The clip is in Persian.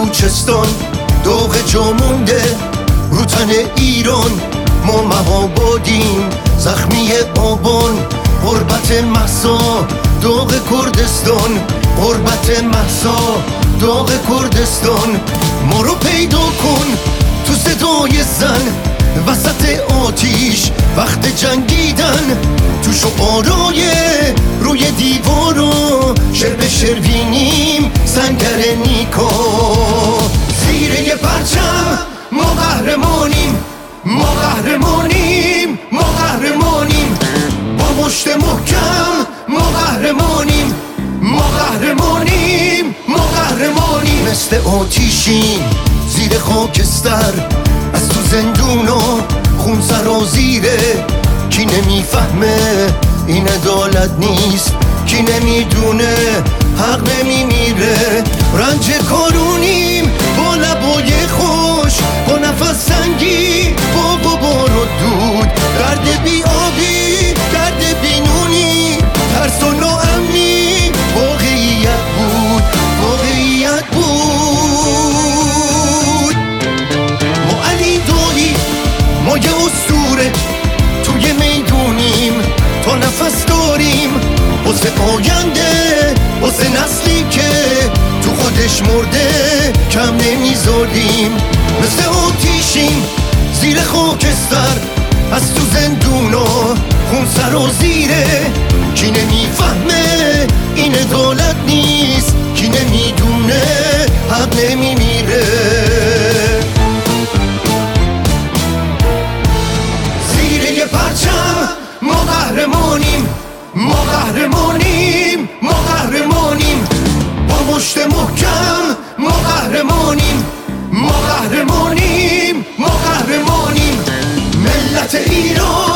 بلوچستان داغ جا مونده رو تن ایران. ما مهابادیم زخمی آبان، غربت مهسا داغ کردستان، غربت مهسا داغ کردستان. ما رو پیدا کن تو صدای زن وسط آتیش وقت جنگیدن، تو شعارای روی دیوارو شعر به شروینیم سنگر نیکا. زیر یه پرچم ما قهرمانیم، ما قهرمانیم، ما قهرمانیم، با مشت محکم ما قهرمانیم، ما قهرمانیم، ما قهرمانیم. مثل آتیشیم زیر خاکستر، از تو زندونا خون سرازیره. کی نمیفهمه این عدالت نیست، کی نمیدونه حق نمیمیره. رنج کارونیم با لبای خوش، با نفس سنگی، با غبار و دود، درد بی آبی، درد بی نونی، ترس و ناامنی واقعیت بود، واقعیت بود. ما علی دایی، ما یه اسطوره توی میدونیم، تا نفس داریم واسه آینده، واسه نسلی که تو خودش مرده کم نمیذاریم. مثل آتیشیم زیر خاکستر، از تو زندونا خون سرازیره. کی نمیفهمه این عدالت نیست، کی نمیدونه حق نمیمیره. زیر یه پرچم ما قهرمانیم، ما قهرمانیم، ما قهرمانیم، با مشت محکم ما قهرمانیم، ما قهرمانیم، ما قهرمانیم. ملت ایران